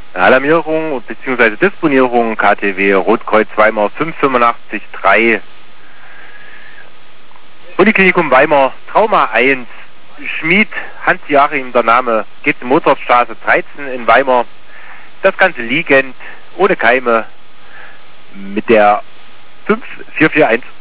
Alarmierung bzw. Disponierung KTW Rotkreuz Weimar 585-3. Uniklinikum Weimar, Trauma 1. Schmied, Hans-Joachim, der Name, geht zur Mozartstraße 13 in Weimar. Das Ganze liegend, ohne Keime, mit der 5441.